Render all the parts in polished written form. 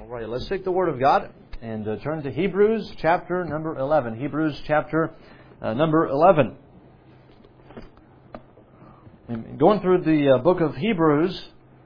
Right, let's take the Word of God and turn to Hebrews chapter number 11. Hebrews chapter number 11. Going through the book of Hebrews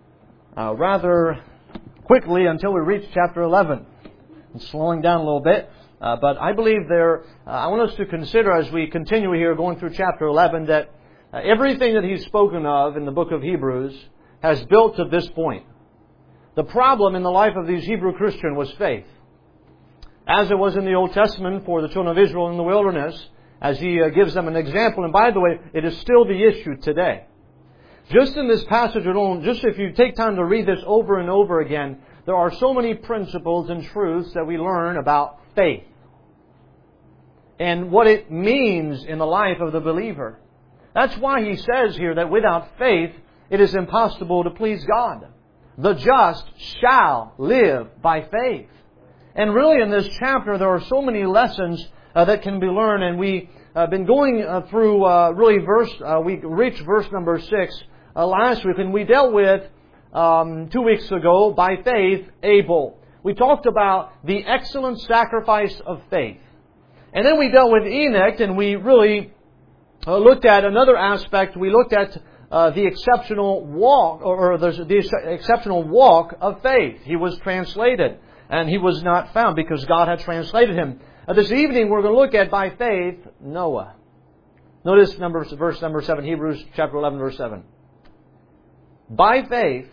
rather quickly until we reach chapter 11. And slowing down a little bit. But I believe I want us to consider as we continue here going through chapter 11 that everything that he's spoken of in the book of Hebrews has built to this point. The problem in the life of these Hebrew Christians was faith. As it was in the Old Testament for the children of Israel in the wilderness, as he gives them an example. And by the way, it is still the issue today. Just in this passage alone, just if you take time to read this over and over again, there are so many principles and truths that we learn about faith. And what it means in the life of the believer. That's why he says here that without faith, it is impossible to please God. The just shall live by faith. And really in this chapter there are so many lessons that can be learned. And we have been going through we reached verse number 6 last week. And we dealt with 2 weeks ago, by faith, Abel. We talked about the excellent sacrifice of faith. And then we dealt with Enoch and we really looked at another aspect. We looked at the exceptional walk, or the exceptional walk of faith. He was translated, and he was not found because God had translated him. This evening we're going to look at, by faith, Noah. Notice verse number 7, Hebrews chapter 11, verse 7. By faith,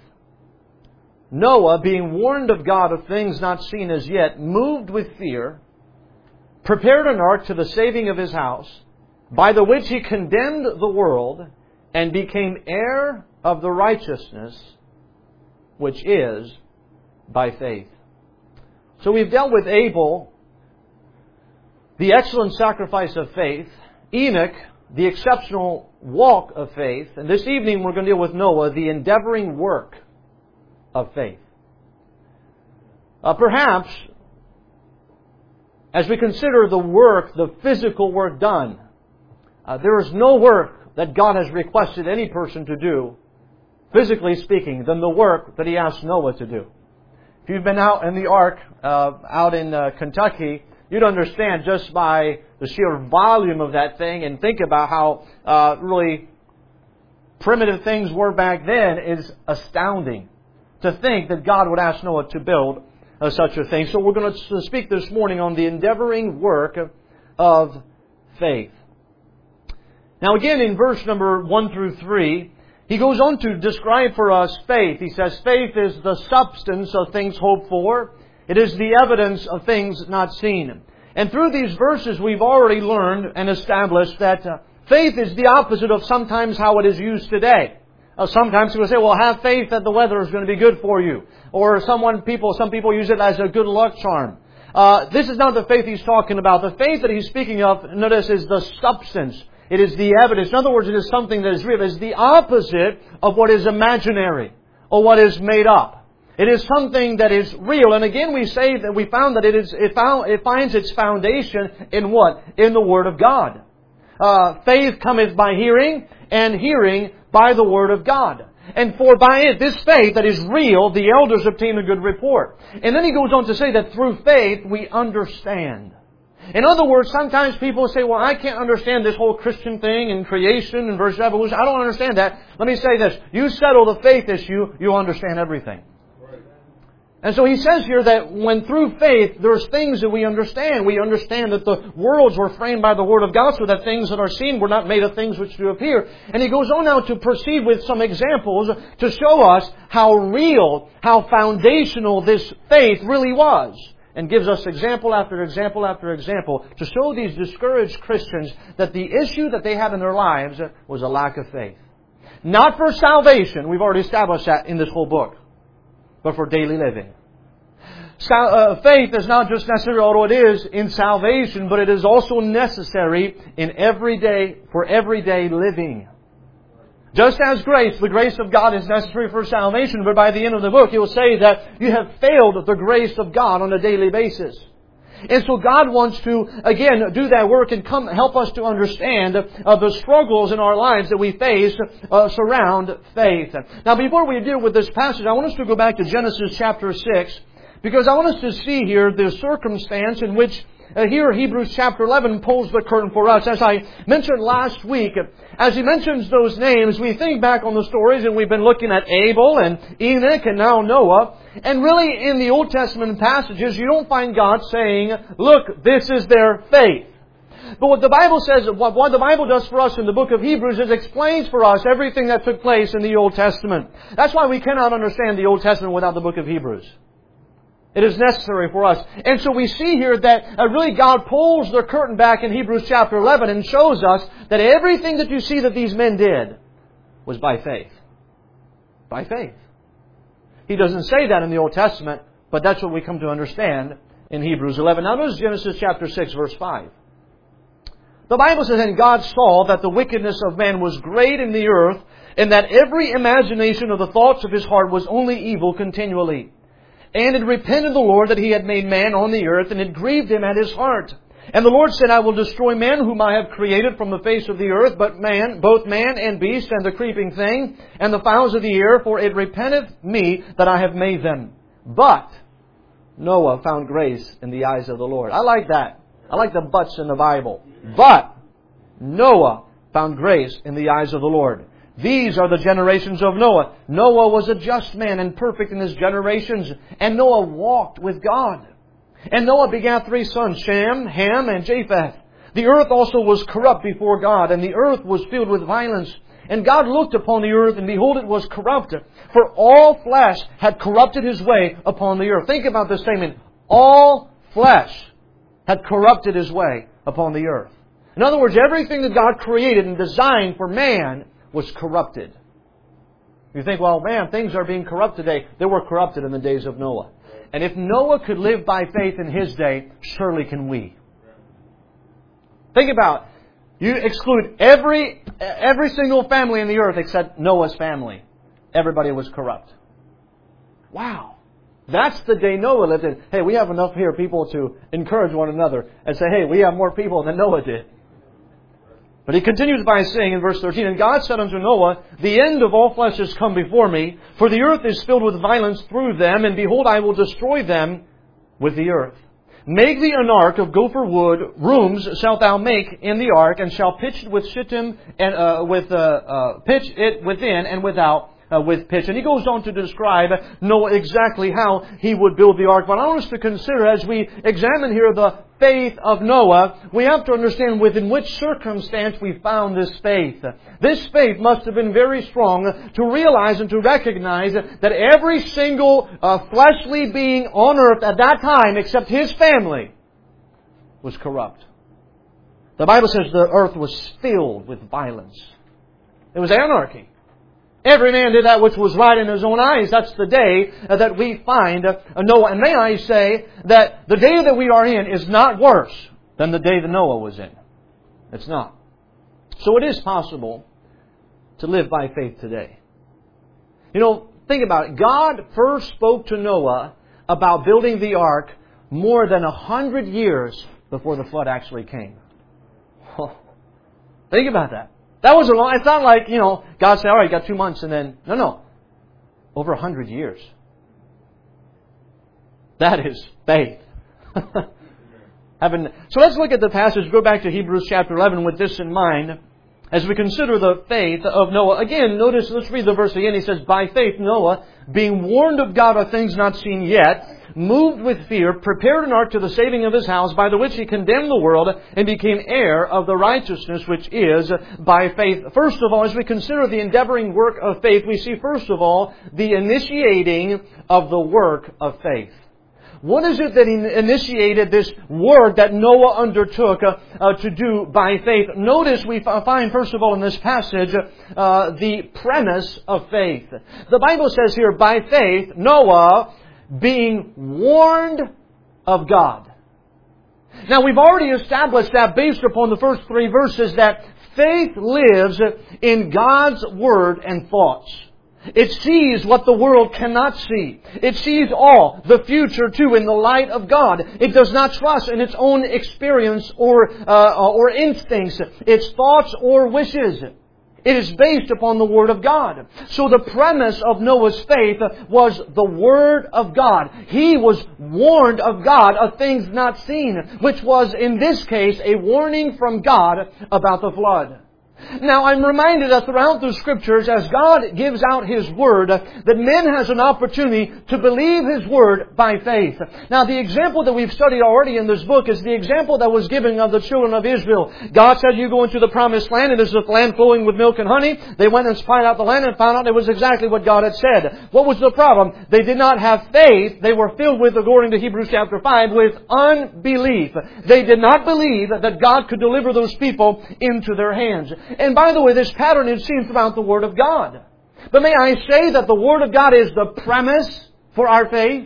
Noah, being warned of God of things not seen as yet, moved with fear, prepared an ark to the saving of his house, by the which he condemned the world, and became heir of the righteousness which is by faith. So we've dealt with Abel, the excellent sacrifice of faith, Enoch, the exceptional walk of faith, and this evening we're going to deal with Noah, the endeavoring work of faith. Perhaps, as we consider the work, the physical work done, there is no work that God has requested any person to do, physically speaking, than the work that He asked Noah to do. If you've been out in the ark, out in Kentucky, you'd understand just by the sheer volume of that thing and think about how really primitive things were back then is astounding. To think that God would ask Noah to build such a thing. So we're going to speak this morning on the endeavoring work of faith. Now again, in verse number 1 through 3, he goes on to describe for us faith. He says, faith is the substance of things hoped for. It is the evidence of things not seen. And through these verses, we've already learned and established that faith is the opposite of sometimes how it is used today. Sometimes people say, well, have faith that the weather is going to be good for you. Or some people use it as a good luck charm. This is not the faith he's talking about. The faith that he's speaking of, notice, is the substance. It is the evidence. In other words, it is something that is real. It is the opposite of what is imaginary or what is made up. It is something that is real. And again, we found that it finds its foundation in what? In the Word of God. Faith cometh by hearing, and hearing by the Word of God. And for by it, this faith that is real, the elders obtain a good report. And then he goes on to say that through faith we understand. In other words, sometimes people say, well, I can't understand this whole Christian thing and creation and versus evolution. I don't understand that. Let me say this. You settle the faith issue, you'll understand everything. And so he says here that when through faith, there's things that we understand. We understand that the worlds were framed by the Word of God so that things that are seen were not made of things which do appear. And he goes on now to proceed with some examples to show us how real, how foundational this faith really was. And gives us example after example after example to show these discouraged Christians that the issue that they have in their lives was a lack of faith. Not for salvation, we've already established that in this whole book, but for daily living. Faith is not just necessary, although it is, in salvation, but it is also necessary in for everyday living. Just as the grace of God is necessary for salvation, but by the end of the book, He will say that you have failed the grace of God on a daily basis. And so God wants to, again, do that work and help us to understand the struggles in our lives that we face surround faith. Now, before we deal with this passage, I want us to go back to Genesis chapter 6, Because I want us to see here the circumstance in which here Hebrews chapter 11 pulls the curtain for us. As I mentioned last week, as he mentions those names, we think back on the stories, and we've been looking at Abel and Enoch and now Noah. And really in the Old Testament passages, you don't find God saying, look, this is their faith. But what the Bible says, what the Bible does for us in the book of Hebrews is explains for us everything that took place in the Old Testament. That's why we cannot understand the Old Testament without the book of Hebrews. It is necessary for us. And so we see here that really God pulls the curtain back in Hebrews chapter 11 and shows us that everything that you see that these men did was by faith. By faith. He doesn't say that in the Old Testament, but that's what we come to understand in Hebrews 11. Now notice Genesis chapter 6 verse 5. The Bible says, and God saw that the wickedness of man was great in the earth, and that every imagination of the thoughts of his heart was only evil continually. And it repented the Lord that He had made man on the earth, and it grieved Him at His heart. And the Lord said, I will destroy man whom I have created from the face of the earth, but man, both man and beast, and the creeping thing, and the fowls of the air, for it repenteth me that I have made them. But Noah found grace in the eyes of the Lord. I like that. I like the buts in the Bible. But Noah found grace in the eyes of the Lord. These are the generations of Noah. Noah was a just man and perfect in his generations. And Noah walked with God. And Noah begat 3 sons, Shem, Ham, and Japheth. The earth also was corrupt before God, and the earth was filled with violence. And God looked upon the earth, and behold, it was corrupt. For all flesh had corrupted his way upon the earth. Think about this statement. All flesh had corrupted his way upon the earth. In other words, everything that God created and designed for man was corrupted. You think, well, man, things are being corrupt today. They were corrupted in the days of Noah. And if Noah could live by faith in his day, surely can we. Think about it. You exclude every single family in the earth except Noah's family. Everybody was corrupt. Wow. That's the day Noah lived in. Hey, we have enough here people to encourage one another and say, hey, we have more people than Noah did. But he continues by saying in verse 13, and God said unto Noah, the end of all flesh is come before me, for the earth is filled with violence through them, and behold, I will destroy them with the earth. Make thee an ark of gopher wood, rooms shalt thou make in the ark, and shall pitch it with shittim, and pitch it within and without with pitch. And he goes on to describe Noah exactly how he would build the ark. But I want us to consider, as we examine here the faith of Noah, we have to understand within which circumstance we found this faith. This faith must have been very strong to realize and to recognize that every single fleshly being on earth at that time, except his family, was corrupt. The Bible says the earth was filled with violence. It was anarchy. Every man did that which was right in his own eyes. That's the day that we find Noah. And may I say that the day that we are in is not worse than the day that Noah was in. It's not. So it is possible to live by faith today. You know, think about it. God first spoke to Noah about building the ark more than 100 years before the flood actually came. Think about that. That was a long... It's not like, God said, all right, you got 2 months and then... No. Over 100 years. That is faith. So let's look at the passage. Go back to Hebrews chapter 11 with this in mind. As we consider the faith of Noah. Again, notice, let's read the verse again. He says, by faith Noah, being warned of God of things not seen yet, moved with fear, prepared an ark to the saving of his house, by the which he condemned the world and became heir of the righteousness which is by faith. First of all, as we consider the endeavoring work of faith, we see first of all the initiating of the work of faith. What is it that initiated this work that Noah undertook to do by faith? Notice we find, first of all, in this passage, the premise of faith. The Bible says here, by faith, Noah being warned of God. Now, we've already established that based upon the first 3 verses that faith lives in God's Word and thoughts. It sees what the world cannot see. It sees all, the future too, in the light of God. It does not trust in its own experience or instincts, its thoughts or wishes. It is based upon the Word of God. So the premise of Noah's faith was the Word of God. He was warned of God of things not seen, which was, in this case, a warning from God about the flood. Now, I'm reminded that throughout the Scriptures, as God gives out His Word, that man has an opportunity to believe His Word by faith. Now, the example that we've studied already in this book is the example that was given of the children of Israel. God said, you go into the promised land, and it is a land flowing with milk and honey. They went and spied out the land and found out it was exactly what God had said. What was the problem? They did not have faith. They were filled with, according to Hebrews chapter 5, with unbelief. They did not believe that God could deliver those people into their hands. And by the way, this pattern is seen throughout the Word of God. But may I say that the Word of God is the premise for our faith?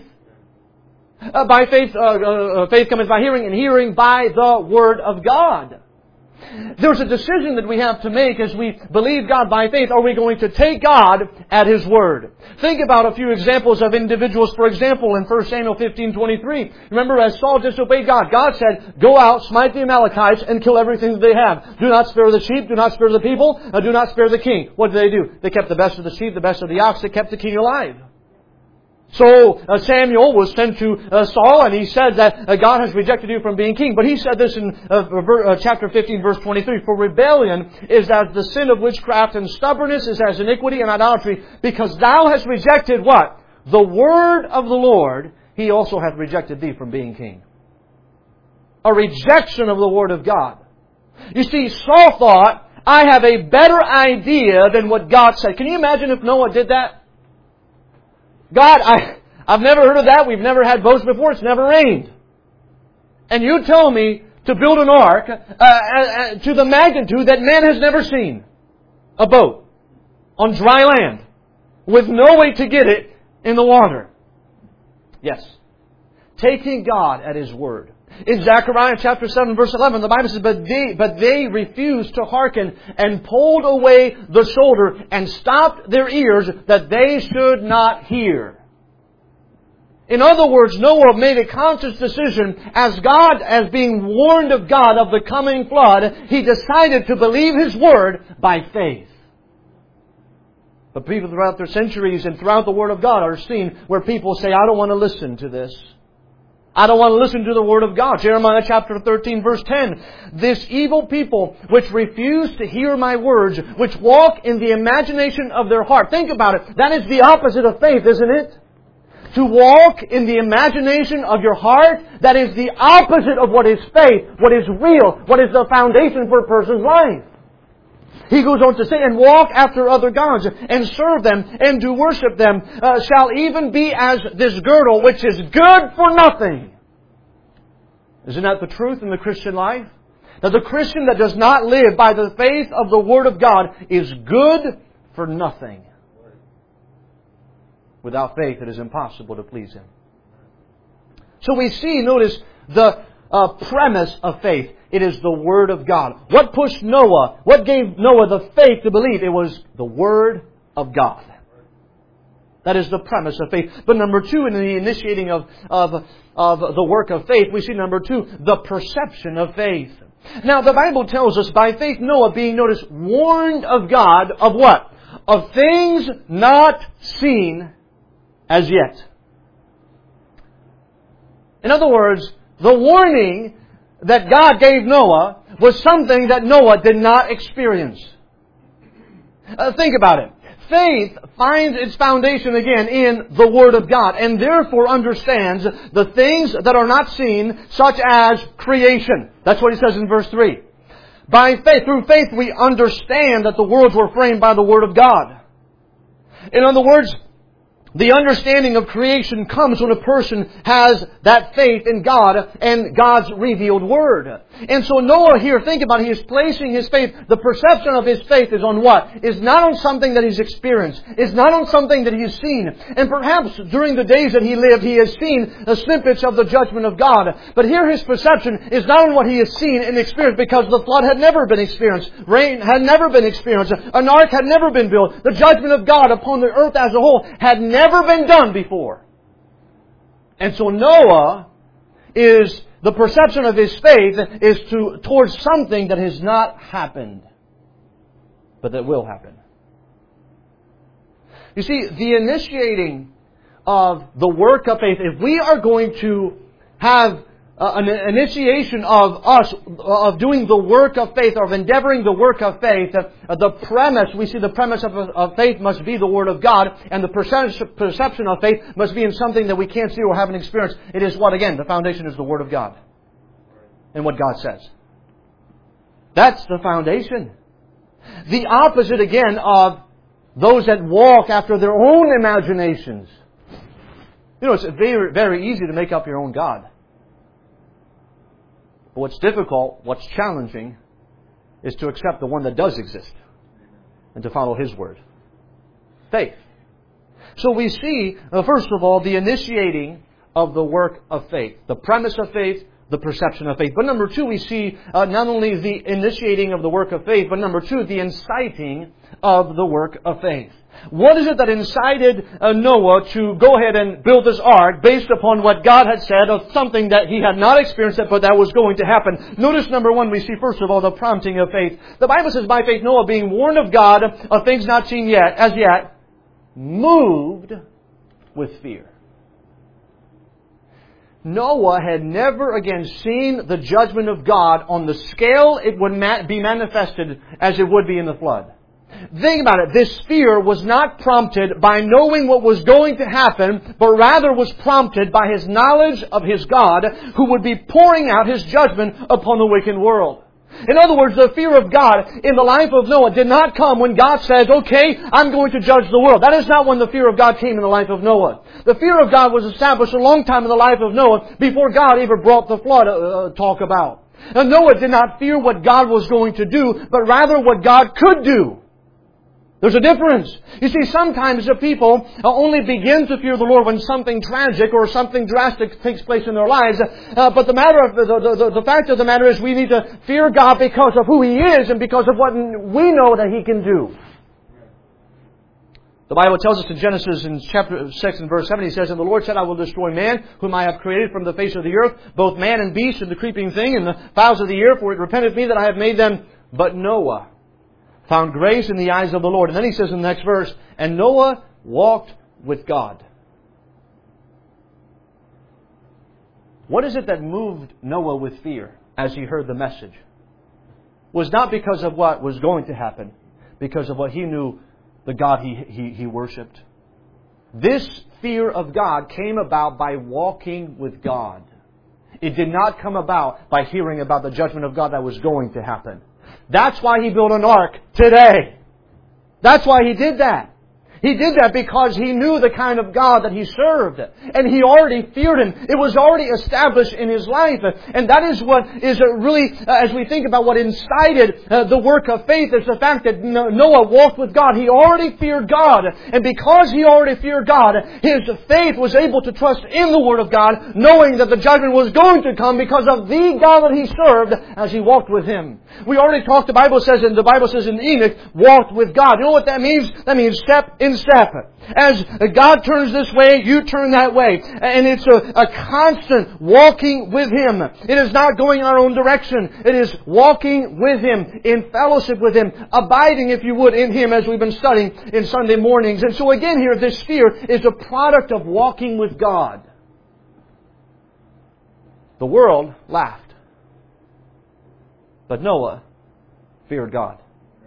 By faith, faith cometh by hearing, and hearing by the Word of God. There's a decision that we have to make as we believe God by faith. Are we going to take God at His Word? Think about a few examples of individuals. For example, in 1 Samuel 15:23. Remember, as Saul disobeyed God, God said, go out, smite the Amalekites, and kill everything that they have. Do not spare the sheep, do not spare the people, do not spare the king. What did they do? They kept the best of the sheep, the best of the ox. They kept the king alive. So Samuel was sent to Saul, and he said that God has rejected you from being king. But he said this in chapter 15, verse 23. For rebellion is as the sin of witchcraft, and stubbornness is as iniquity and idolatry. Because thou hast rejected what? The word of the Lord, He also hath rejected thee from being king. A rejection of the word of God. You see, Saul thought, I have a better idea than what God said. Can you imagine if Noah did that? God, I've never heard of that. We've never had boats before. It's never rained. And you tell me to build an ark to the magnitude that man has never seen. A boat on dry land with no way to get it in the water. Yes. Taking God at His word. In Zechariah chapter 7 verse 11, the Bible says, But they refused to hearken, and pulled away the shoulder, and stopped their ears, that they should not hear. In other words, Noah made a conscious decision, as being warned of God of the coming flood, he decided to believe His word by faith. But people throughout their centuries and throughout the Word of God are seen where people say, I don't want to listen to this. I don't want to listen to the Word of God. Jeremiah chapter 13 verse 10. This evil people which refuse to hear my words, which walk in the imagination of their heart. Think about it. That is the opposite of faith, isn't it? To walk in the imagination of your heart, that is the opposite of what is faith, what is real, what is the foundation for a person's life. He goes on to say, and walk after other gods, and serve them, and do worship them, shall even be as this girdle, which is good for nothing. Isn't that the truth in the Christian life? That the Christian that does not live by the faith of the Word of God is good for nothing. Without faith, it is impossible to please Him. So we see, notice, the premise of faith. It is the Word of God. What pushed Noah? What gave Noah the faith to believe? It was the Word of God. That is the premise of faith. But number two, in the initiating of the work of faith, we see number two, the perception of faith. Now, the Bible tells us, by faith Noah, being, notice, warned of God, of what? Of things not seen as yet. In other words, the warning that God gave Noah was something that Noah did not experience. Think about it. Faith finds its foundation again in the Word of God, and therefore understands the things that are not seen, such as creation. That's what he says in verse 3. By faith, through faith, we understand that the worlds were framed by the Word of God. In other words, the understanding of creation comes when a person has that faith in God and God's revealed Word. And so Noah here, think about it, he is placing his faith, the perception of his faith is on what? Is not on something that he's experienced. Is not on something that he's seen. And perhaps during the days that he lived, he has seen the snippets of the judgment of God. But here his perception is not on what he has seen and experienced, because the flood had never been experienced. Rain had never been experienced. An ark had never been built. The judgment of God upon the earth as a whole had never been done before. And so Noah is, the perception of his faith is towards something that has not happened. but that will happen. You see, the initiating of the work of faith, if we are going to have an initiation of us, of doing the work of faith, or of endeavoring the work of faith, the premise, we see the premise of faith must be the Word of God, and the perception of faith must be in something that we can't see or haven't experienced. It is what, again, the foundation is the Word of God and what God says. That's the foundation. The opposite, again, of those that walk after their own imaginations. You know, it's very, very easy to make up your own God. But what's difficult, what's challenging, is to accept the one that does exist and to follow His Word. Faith. So we see, first of all, the initiating of the work of faith. The premise of faith, the perception of faith. But number two, we see not only the initiating of the work of faith, but number two, the inciting of the work of faith. What is it that incited Noah to go ahead and build this ark based upon what God had said of something that he had not experienced but that was going to happen? Notice number one, we see first of all the prompting of faith. The Bible says, by faith Noah, being warned of God of things not seen yet, as yet, moved with fear. Noah had never again seen the judgment of God on the scale it would be manifested as it would be in the flood. Think about it. This fear was not prompted by knowing what was going to happen, but rather was prompted by his knowledge of his God, who would be pouring out His judgment upon the wicked world. In other words, the fear of God in the life of Noah did not come when God says, okay, I'm going to judge the world. That is not when the fear of God came in the life of Noah. The fear of God was established a long time in the life of Noah before God ever brought the flood talk about. And Noah did not fear what God was going to do, but rather what God could do. There's a difference. You see, sometimes the people only begin to fear the Lord when something tragic or something drastic takes place in their lives. But the fact of the matter is we need to fear God because of who He is and because of what we know that He can do. The Bible tells us in Genesis in chapter 6 and verse 7, He says, and the Lord said, I will destroy man, whom I have created from the face of the earth, both man and beast and the creeping thing and the fowls of the air, for it repenteth me that I have made them. But Noah found grace in the eyes of the Lord. And then He says in the next verse, and Noah walked with God. What is it that moved Noah with fear as he heard the message? It was not because of what was going to happen, because of what he knew the God he worshipped. This fear of God came about by walking with God. It did not come about by hearing about the judgment of God that was going to happen. That's why He built an ark today. That's why He did that. He did that because He knew the kind of God that He served. And He already feared Him. It was already established in His life. And that is what is really, as we think about what incited the work of faith, is the fact that Noah walked with God. He already feared God. And because he already feared God, his faith was able to trust in the Word of God, knowing that the judgment was going to come because of the God that he served as he walked with Him. We already talked, the Bible says in Enoch, walked with God. You know what that means? That means step in step. As God turns this way, you turn that way. And it's a constant walking with Him. It is not going our own direction. It is walking with Him, in fellowship with Him, abiding, if you would, in Him, as we've been studying in Sunday mornings. And so again here, this fear is a product of walking with God. The world laughed, but Noah feared God.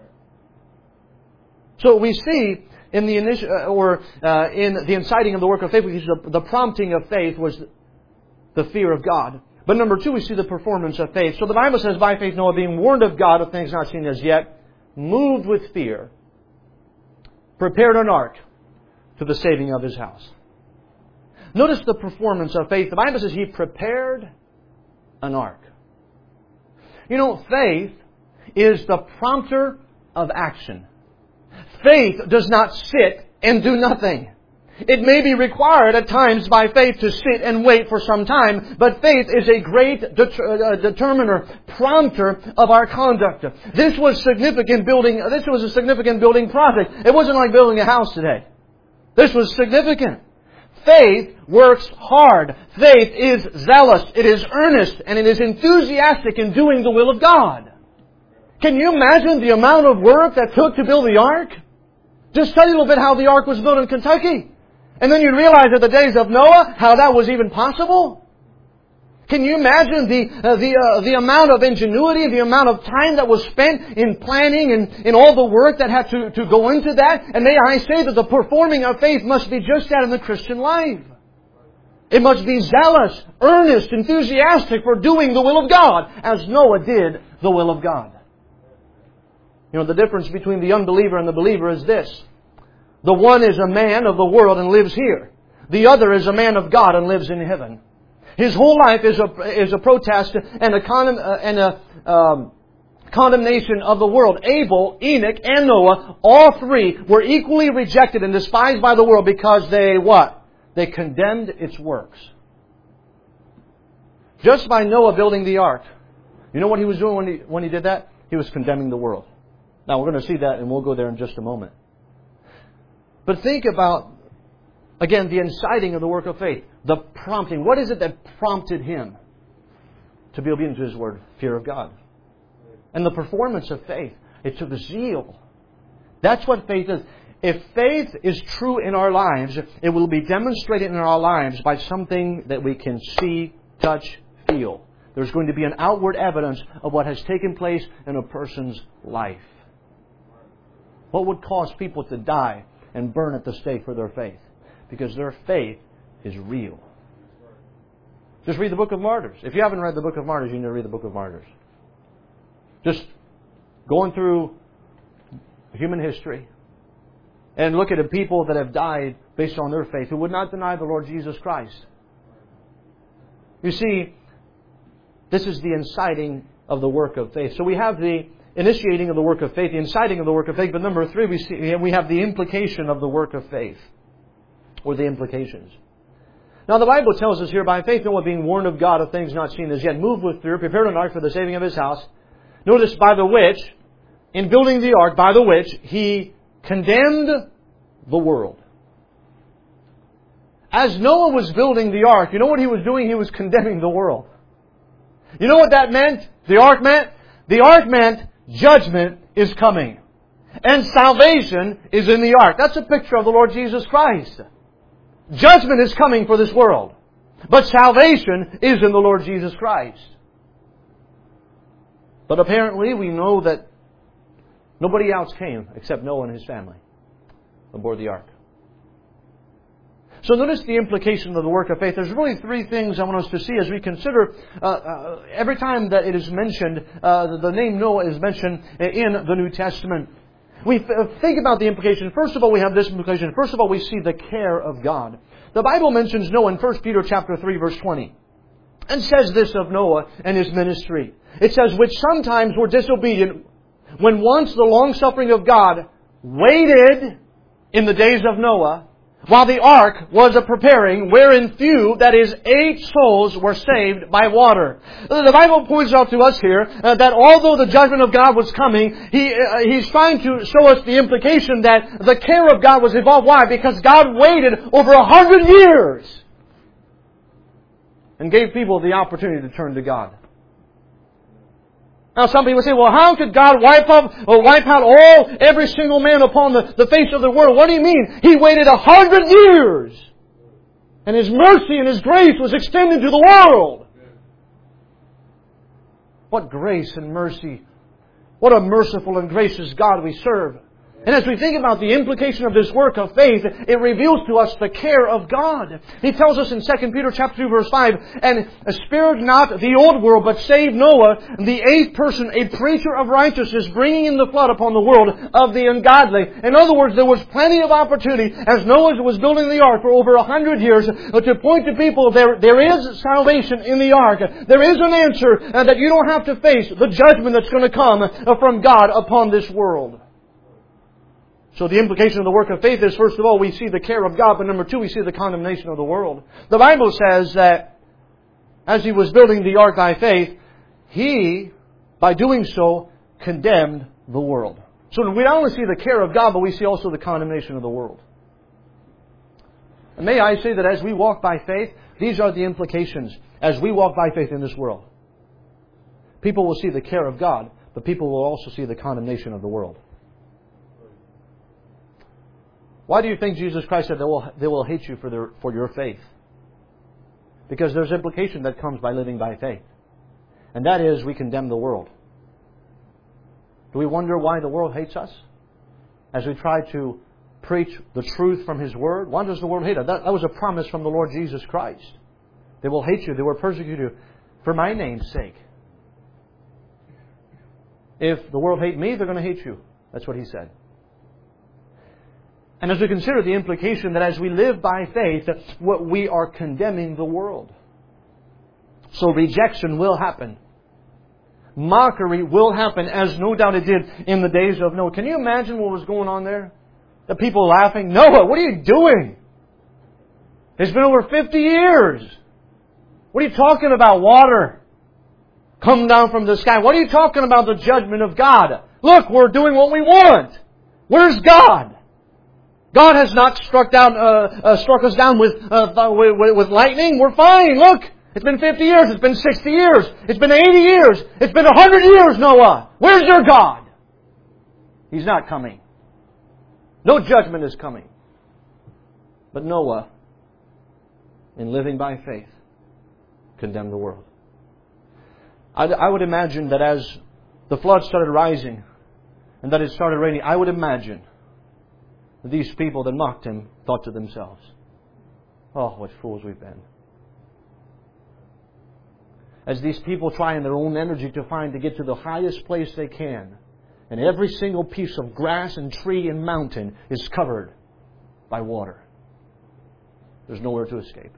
So we see in the in the inciting of the work of faith, we see the prompting of faith was the fear of God. But number two, we see the performance of faith. So the Bible says, by faith Noah, being warned of God of things not seen as yet, moved with fear, prepared an ark to the saving of his house. Notice the performance of faith. The Bible says he prepared an ark. You know, faith is the prompter of action. Faith does not sit and do nothing. It may be required at times by faith to sit and wait for some time, but faith is a great determiner, prompter of our conduct. This was a significant building project. It wasn't like building a house today. This was significant. Faith works hard. Faith is zealous. It is earnest. And it is enthusiastic in doing the will of God. Can you imagine the amount of work that took to build the ark? Just study a little bit how the ark was built in Kentucky. And then you realize at the days of Noah how that was even possible. Can you imagine the amount of ingenuity, the amount of time that was spent in planning and in all the work that had to go into that? And may I say that the performing of faith must be just that in the Christian life. It must be zealous, earnest, enthusiastic for doing the will of God, as Noah did the will of God. You know, the difference between the unbeliever and the believer is this. The one is a man of the world and lives here. The other is a man of God and lives in heaven. His whole life is a protest and a condemnation of the world. Abel, Enoch, and Noah, all three were equally rejected and despised by the world because they what? They condemned its works. Just by Noah building the ark, you know what he was doing when he did that? He was condemning the world. Now we're going to see that and we'll go there in just a moment. But think about, again, the inciting of the work of faith. The prompting. What is it that prompted him to be obedient to His Word? Fear of God. And the performance of faith. It took zeal. That's what faith is. If faith is true in our lives, it will be demonstrated in our lives by something that we can see, touch, feel. There's going to be an outward evidence of what has taken place in a person's life. What would cause people to die and burn at the stake for their faith? Because their faith is real. Just read the Book of Martyrs. If you haven't read the Book of Martyrs, you need to read the Book of Martyrs. Just going through human history and look at the people that have died based on their faith, who would not deny the Lord Jesus Christ. You see, this is the inciting of the work of faith. So we have the initiating of the work of faith, the inciting of the work of faith. But number three, we have the implication of the work of faith, or the implications. Now the Bible tells us here, by faith Noah, being warned of God of things not seen as yet, moved with fear, prepared an ark for the saving of his house. Notice, by the which, in building the ark, by the which he condemned the world. As Noah was building the ark, you know what he was doing? He was condemning the world. You know what that meant? The ark meant? The ark meant judgment is coming. And salvation is in the ark. That's a picture of the Lord Jesus Christ. Judgment is coming for this world. But salvation is in the Lord Jesus Christ. But apparently we know that nobody else came except Noah and his family aboard the ark. So notice the implication of the work of faith. There's really three things I want us to see as we consider every time that it is mentioned, the name Noah is mentioned in the New Testament. We think about the implication. First of all, we have this implication. First of all, we see the care of God. The Bible mentions Noah in 1 Peter chapter 3, verse 20. And says this of Noah and his ministry. It says, which sometimes were disobedient, when once the long-suffering of God waited in the days of Noah, while the ark was a preparing, wherein few, that is 8 souls, were saved by water. The Bible points out to us here that although the judgment of God was coming, He's trying to show us the implication that the care of God was involved. Why? Because God waited over 100 years and gave people the opportunity to turn to God. Now some people say, well, how could God wipe out every single man upon the face of the world? What do you mean? He waited 100 years. And His mercy and His grace was extended to the world. What grace and mercy. What a merciful and gracious God we serve. And as we think about the implication of this work of faith, it reveals to us the care of God. He tells us in 2 Peter chapter 2, verse 5, and spared not the old world, but saved Noah, the 8th person, a preacher of righteousness, bringing in the flood upon the world of the ungodly. In other words, there was plenty of opportunity, as Noah was building the ark for over 100 years, to point to people there is salvation in the ark. There is an answer that you don't have to face the judgment that's going to come from God upon this world. So the implication of the work of faith is, first of all, we see the care of God, but number 2, we see the condemnation of the world. The Bible says that as he was building the ark by faith, he, by doing so, condemned the world. So we not only see the care of God, but we see also the condemnation of the world. And may I say that as we walk by faith, these are the implications as we walk by faith in this world. People will see the care of God, but people will also see the condemnation of the world. Why do you think Jesus Christ said they will hate you for your faith? Because there's implication that comes by living by faith. And that is, we condemn the world. Do we wonder why the world hates us? As we try to preach the truth from His Word, why does the world hate us? That was a promise from the Lord Jesus Christ. They will hate you, they will persecute you for my name's sake. If the world hate me, they're going to hate you. That's what He said. And as we consider the implication that as we live by faith, we are condemning the world. So rejection will happen. Mockery will happen, as no doubt it did in the days of Noah. Can you imagine what was going on there? The people laughing, Noah, what are you doing? It's been over 50 years. What are you talking about? Water come down from the sky. What are you talking about? The judgment of God. Look, we're doing what we want. Where's God? God has not struck us down with lightning. We're fine. Look, it's been 50 years. It's been 60 years. It's been 80 years. It's been 100 years, Noah. Where's your God? He's not coming. No judgment is coming. But Noah, in living by faith, condemned the world. I would imagine that as the flood started rising and that it started raining, I would imagine that these people that mocked him thought to themselves, oh, what fools we've been. As these people try in their own energy to get to the highest place they can, and every single piece of grass and tree and mountain is covered by water. There's nowhere to escape.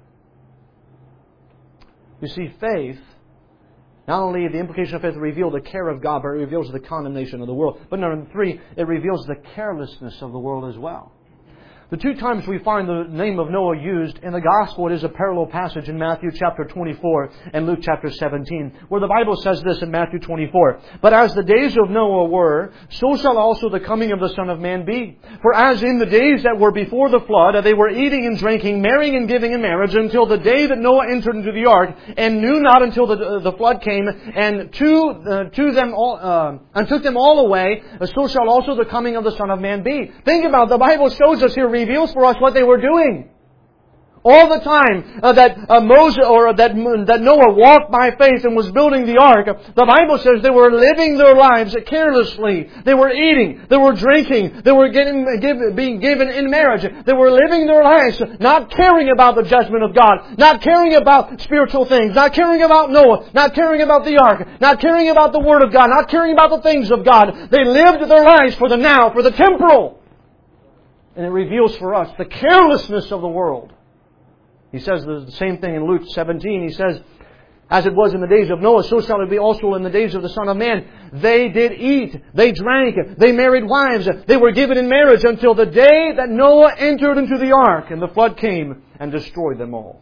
You see, faith, not only the implication of faith reveals the care of God, but it reveals the condemnation of the world. But number 3, it reveals the carelessness of the world as well. The 2 times we find the name of Noah used in the Gospel, it is a parallel passage in Matthew chapter 24 and Luke chapter 17, where the Bible says this in Matthew 24, "But as the days of Noah were, so shall also the coming of the Son of Man be. For as in the days that were before the flood, they were eating and drinking, marrying and giving in marriage, until the day that Noah entered into the ark, and knew not until the flood came, and took them all away, so shall also the coming of the Son of Man be." Think about it. The Bible shows us here, reveals for us what they were doing. All the time that Noah walked by faith and was building the ark, the Bible says they were living their lives carelessly. They were eating, they were drinking, they were being given in marriage. They were living their lives not caring about the judgment of God, not caring about spiritual things, not caring about Noah, not caring about the ark, not caring about the Word of God, not caring about the things of God. They lived their lives for the now, for the temporal. And it reveals for us the carelessness of the world. He says the same thing in Luke 17. He says, "As it was in the days of Noah, so shall it be also in the days of the Son of Man. They did eat, they drank, they married wives, they were given in marriage until the day that Noah entered into the ark, and the flood came and destroyed them all."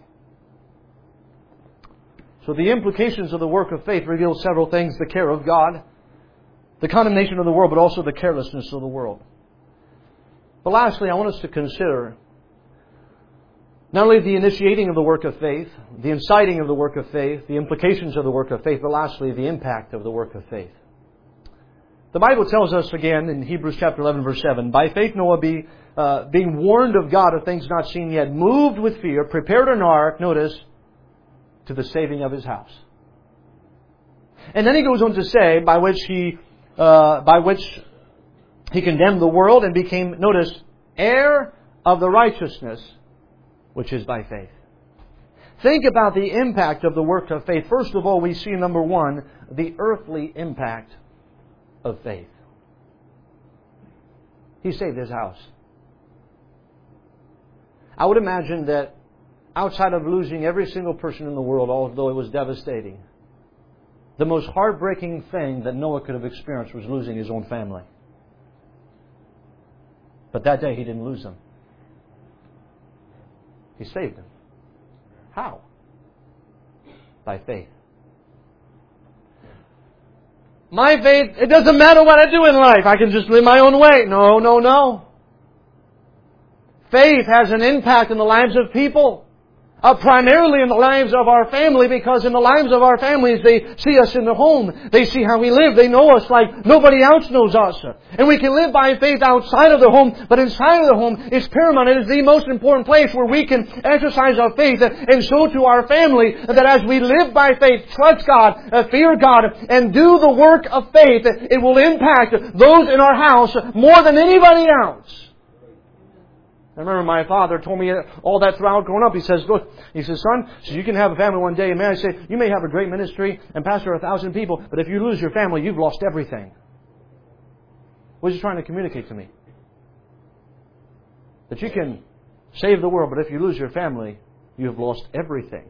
So the implications of the work of faith reveal several things: the care of God, the condemnation of the world, but also the carelessness of the world. But lastly, I want us to consider not only the initiating of the work of faith, the inciting of the work of faith, the implications of the work of faith, but lastly, the impact of the work of faith. The Bible tells us again in Hebrews chapter 11, verse 7, "By faith Noah, being warned of God of things not seen yet, moved with fear, prepared an ark," notice, "to the saving of his house." And then he goes on to say, by which he condemned the world and became, notice, heir of the righteousness which is by faith. Think about the impact of the work of faith. First of all, we see, number 1, the earthly impact of faith. He saved his house. I would imagine that outside of losing every single person in the world, although it was devastating, the most heartbreaking thing that Noah could have experienced was losing his own family. But that day he didn't lose them. He saved them. How? By faith. My faith, it doesn't matter what I do in life. I can just live my own way. No. Faith has an impact in the lives of people. Primarily in the lives of our family, because in the lives of our families they see us in the home. They see how we live. They know us like nobody else knows us. And we can live by faith outside of the home, but inside of the home is paramount. It is the most important place where we can exercise our faith, and so to our family, that as we live by faith, trust God, fear God, and do the work of faith, it will impact those in our house more than anybody else. I remember my father told me all that throughout growing up. He says, look, son, you can have a family one day. And may I say, you may have a great ministry and pastor 1,000 people, but if you lose your family, you've lost everything. What is he trying to communicate to me? That you can save the world, but if you lose your family, you have lost everything.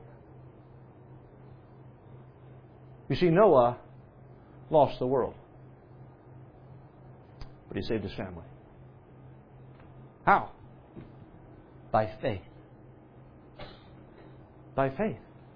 You see, Noah lost the world, but he saved his family. How? By faith. By faith.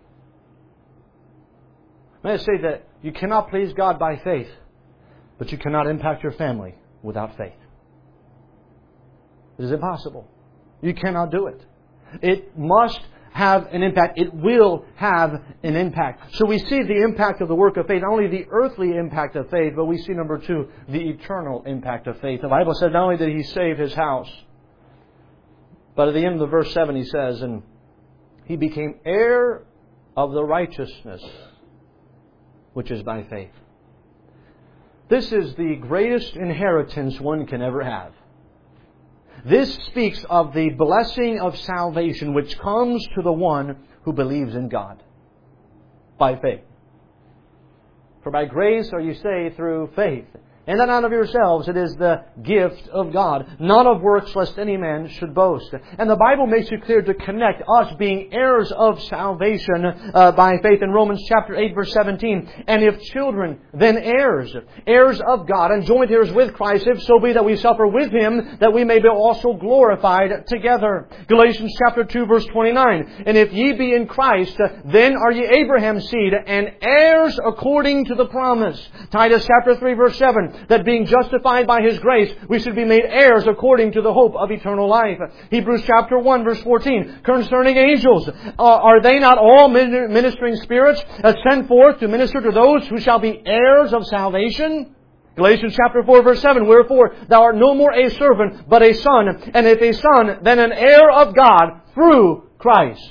May I say that you cannot please God by faith, but you cannot impact your family without faith. It is impossible. You cannot do it. It must have an impact. It will have an impact. So we see the impact of the work of faith, not only the earthly impact of faith, but we see, number 2, the eternal impact of faith. The Bible says not only did he save his house, but at the end of the verse 7 he says, and he became heir of the righteousness which is by faith. This is the greatest inheritance one can ever have. This speaks of the blessing of salvation which comes to the one who believes in God by faith. For by grace are you saved through faith. And that not of yourselves, it is the gift of God, not of works, lest any man should boast. And the Bible makes it clear to connect us being heirs of salvation by faith in Romans chapter 8, verse 17. And if children, then heirs, heirs of God, and joint heirs with Christ, if so be that we suffer with Him, that we may be also glorified together. Galatians chapter 2, verse 29. And if ye be in Christ, then are ye Abraham's seed, and heirs according to the promise. Titus chapter 3, verse 7. That being justified by His grace, we should be made heirs according to the hope of eternal life. Hebrews chapter 1 verse 14. Concerning angels, are they not all ministering spirits sent forth to minister to those who shall be heirs of salvation? Galatians chapter 4 verse 7. Wherefore thou art no more a servant, but a son. And if a son, then an heir of God through Christ.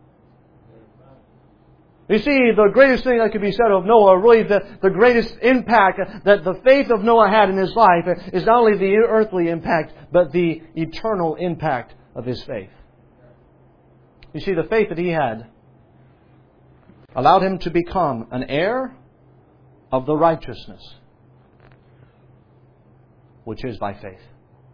You see, the greatest thing that could be said of Noah, really the greatest impact that the faith of Noah had in his life is not only the earthly impact, but the eternal impact of his faith. You see, the faith that he had allowed him to become an heir of the righteousness, which is by faith.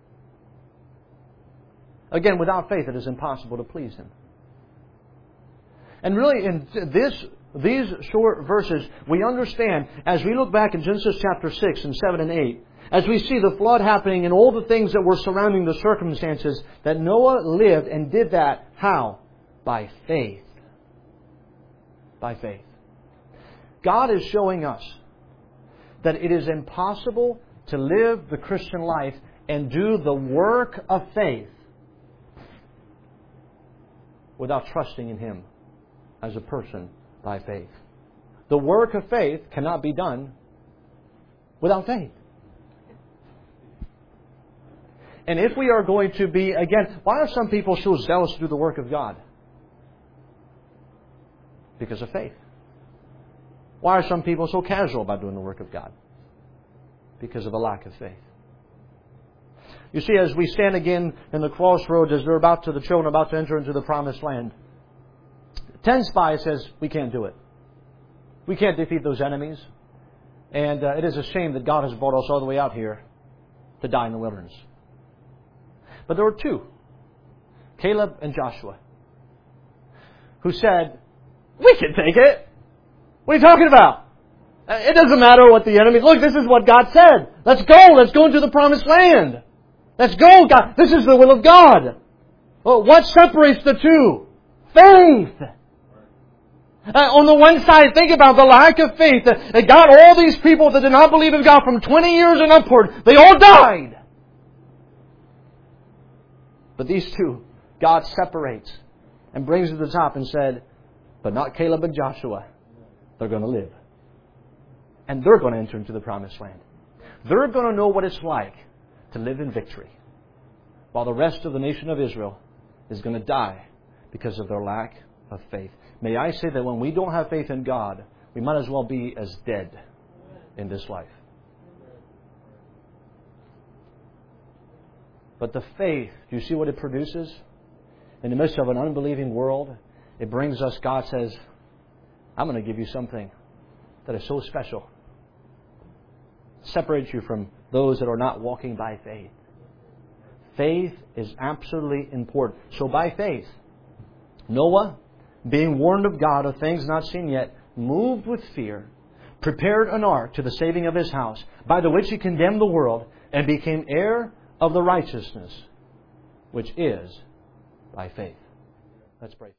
Again, without faith it is impossible to please Him. And really, in these short verses, we understand, as we look back in Genesis chapter 6 and 7 and 8, as we see the flood happening and all the things that were surrounding the circumstances, that Noah lived and did that, how? By faith. By faith. God is showing us that it is impossible to live the Christian life and do the work of faith without trusting in Him as a person by faith. The work of faith cannot be done without faith. And if we are going to be, again, why are some people so zealous to do the work of God? Because of faith. Why are some people so casual about doing the work of God? Because of a lack of faith. You see, as we stand again in the crossroads, as the children are about to enter into the promised land, 10 spies says, we can't do it. We can't defeat those enemies. And it is a shame that God has brought us all the way out here to die in the wilderness. But there were 2, Caleb and Joshua, who said, we can take it. What are you talking about? It doesn't matter what the enemy... Look, this is what God said. Let's go. Let's go into the promised land. Let's go, God. This is the will of God. Well, what separates the two? Faith. On the one side, think about the lack of faith that got all these people that did not believe in God from 20 years and upward. They all died. But these two, God separates and brings it to the top and said, but not Caleb and Joshua. They're going to live. And they're going to enter into the promised land. They're going to know what it's like to live in victory, while the rest of the nation of Israel is going to die because of their lack of faith. May I say that when we don't have faith in God, we might as well be as dead in this life. But the faith, do you see what it produces? In the midst of an unbelieving world, it brings us, God says, I'm going to give you something that is so special. Separates you from those that are not walking by faith. Faith is absolutely important. So by faith, Noah, being warned of God of things not seen yet, moved with fear, prepared an ark to the saving of his house, by the which he condemned the world, and became heir of the righteousness, which is by faith. Let's pray.